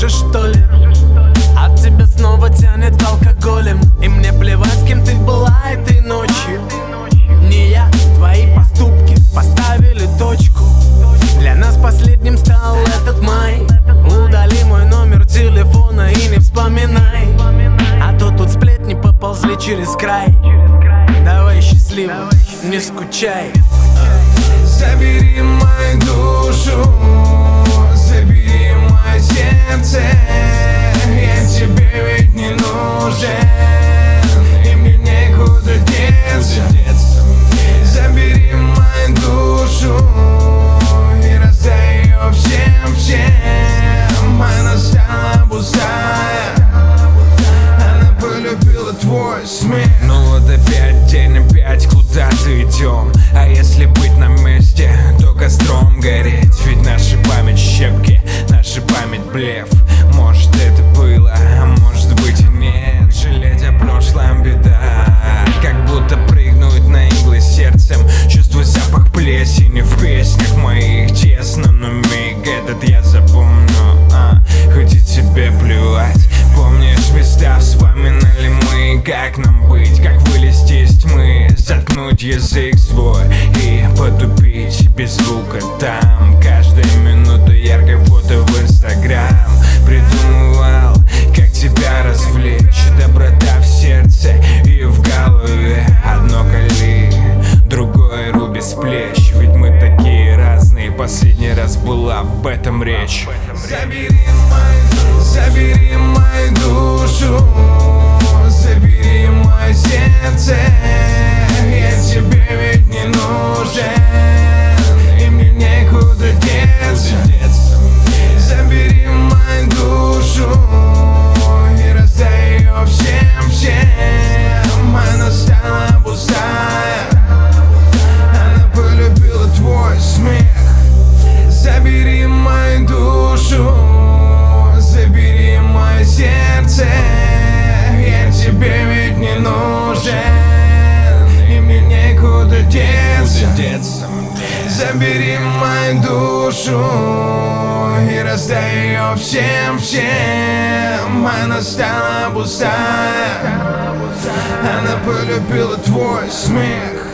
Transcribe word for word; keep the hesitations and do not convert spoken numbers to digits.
же, что ли? От тебя снова тянет алкоголем. И мне плевать, с кем ты была этой ночью. Не я, твои поступки поставили точку. Для нас последним стал этот май. Удали мой номер телефона и не вспоминай. А то тут сплетни поползли через край. Давай счастливо, не скучай. Забери мою душу, забери мое сердце. Я тебе ведь не нужен, и мне некуда деться. Забери мою душу и раздай ее всем, всем. Она стала пустая, она полюбила твой смех. Ну вот опять день, опять куда-то идем. А если быть на месте, то костром гореть. Ведь наша память щепки, наша память блеф. Может это было, а может быть и нет. Жалеть о прошлом беда, как будто прыгнуть на иглы сердцем. Чувствую запах плесени в песнях моих. Честно, но миг этот я запомню, а, хоть и тебе плевать. Помнишь места, вспоминали мы, как нам быть, как вылезти из тьмы, заткнуть язык свой и потупить без звука там. Каждая минута яркой фото в инстаграм. Придумывал, как тебя развлечь. Доброта в сердце и в голове. Одно кали, другое руби с плеч. Ведь мы такие разные, последний раз была об этом речь. Забери мою, забери мою душу, забери мое сердце. Я тебе ведь не нужен, и мне некуда деться. Забери мою душу и раздай ее всем, всем. Она стала пустая, она полюбила твой смех. Забери мою душу, забери мое сердце. Я тебе ведь не нужен, и мне некуда деться. Забери мою душу и раздай ее всем, всем. Она стала пустая, она полюбила твой смех.